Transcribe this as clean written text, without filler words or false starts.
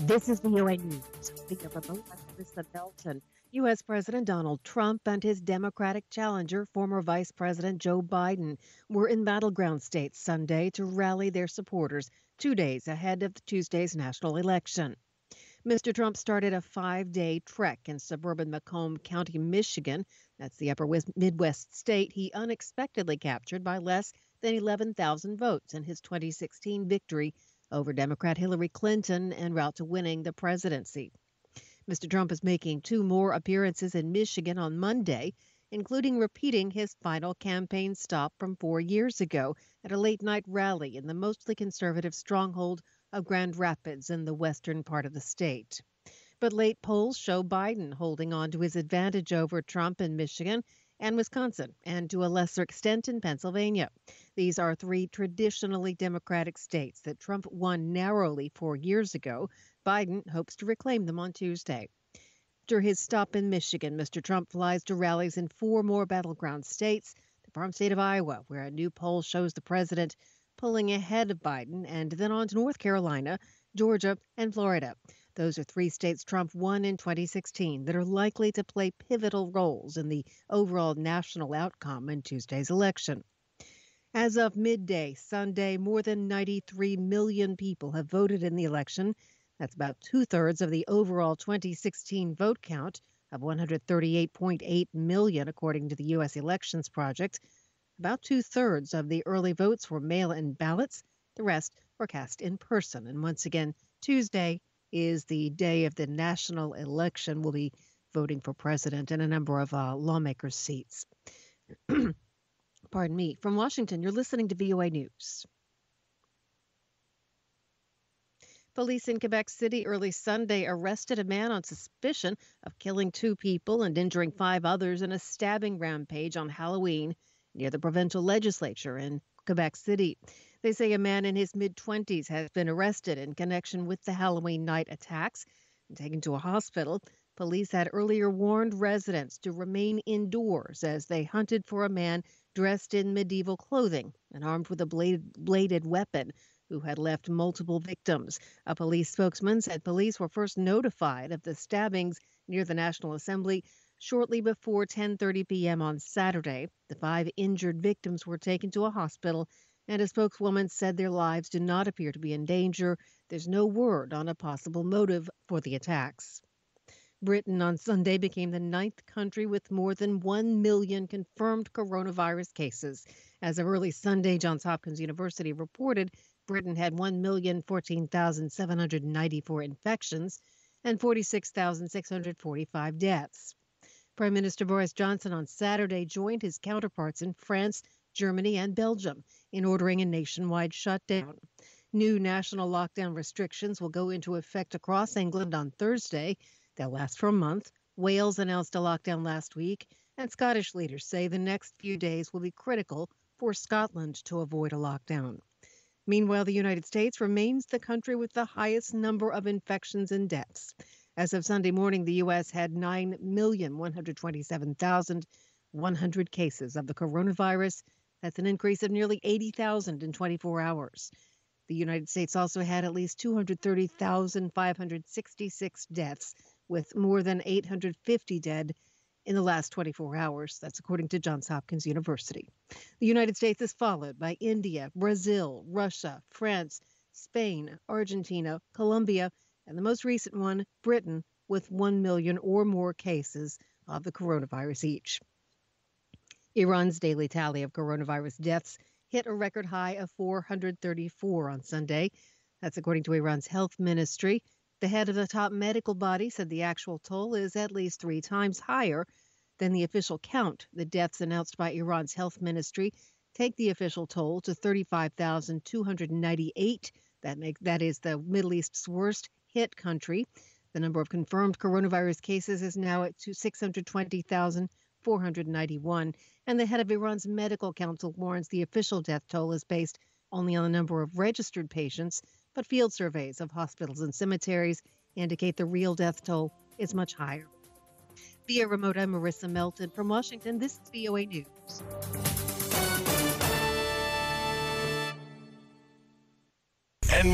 This is VOA News. Via remote, I'm Melissa Belton. U.S. President Donald Trump and his Democratic challenger, former Vice President Joe Biden, were in battleground states Sunday to rally their supporters 2 days ahead of Tuesday's national election. Mr. Trump started a 5-day trek in suburban Macomb County, Michigan. That's the upper Midwest state he unexpectedly captured by less than 11,000 votes in his 2016 victory over Democrat Hillary Clinton en route to winning the presidency. Mr. Trump is making two more appearances in Michigan on Monday, including repeating his final campaign stop from 4 years ago at a late-night rally in the mostly conservative stronghold of Grand Rapids in the western part of the state. But late polls show Biden holding on to his advantage over Trump in Michigan and Wisconsin, and to a lesser extent in Pennsylvania. These are three traditionally Democratic states that Trump won narrowly 4 years ago. Biden hopes to reclaim them on Tuesday. After his stop in Michigan, Mr. Trump flies to rallies in four more battleground states, the farm state of Iowa, where a new poll shows the president pulling ahead of Biden, and then on to North Carolina, Georgia, and Florida. Those are three states Trump won in 2016 that are likely to play pivotal roles in the overall national outcome in Tuesday's election. As of midday Sunday, more than 93 million people have voted in the election. That's about two-thirds of the overall 2016 vote count of 138.8 million, according to the U.S. Elections Project. About two-thirds of the early votes were mail-in ballots. The rest were cast in person. And once again, Tuesday is the day of the national election. We'll be voting for president and a number of lawmakers' seats. Pardon me. From Washington, you're listening to VOA News. Police in Quebec City early Sunday arrested a man on suspicion of killing two people and injuring five others in a stabbing rampage on Halloween near the provincial legislature in Quebec City. They say a man in his mid-20s has been arrested in connection with the Halloween night attacks and taken to a hospital. Police had earlier warned residents to remain indoors as they hunted for a man dressed in medieval clothing and armed with a bladed weapon who had left multiple victims. A police spokesman said police were first notified of the stabbings near the National Assembly shortly before 10:30 p.m. on Saturday. The five injured victims were taken to a hospital, and a spokeswoman said their lives do not appear to be in danger. There's no word on a possible motive for the attacks. Britain on Sunday became the ninth country with more than 1 million confirmed coronavirus cases. As of early Sunday, Johns Hopkins University reported Britain had 1,014,794 infections and 46,645 deaths. Prime Minister Boris Johnson on Saturday joined his counterparts in France, Germany, and Belgium in ordering a nationwide shutdown. New national lockdown restrictions will go into effect across England on Thursday. They'll last for a month. Wales announced a lockdown last week, and Scottish leaders say the next few days will be critical for Scotland to avoid a lockdown. Meanwhile, the United States remains the country with the highest number of infections and deaths. As of Sunday morning, the U.S. had 9,127,100 cases of the coronavirus. That's an increase of nearly 80,000 in 24 hours. The United States also had at least 230,566 deaths, with more than 850 dead in the last 24 hours. That's according to Johns Hopkins University. The United States is followed by India, Brazil, Russia, France, Spain, Argentina, Colombia, and the most recent one, Britain, with 1 million or more cases of the coronavirus each. Iran's daily tally of coronavirus deaths hit a record high of 434 on Sunday. That's according to Iran's health ministry. The head of the top medical body said the actual toll is at least 3 times higher than the official count. The deaths announced by Iran's health ministry take the official toll to 35,298. That is the Middle East's worst hit country. The number of confirmed coronavirus cases is now at 620,491. And the head of Iran's medical council warns the official death toll is based only on the number of registered patients, but field surveys of hospitals and cemeteries indicate the real death toll is much higher. Via remote, I'm Marissa Melton from Washington. This is VOA News.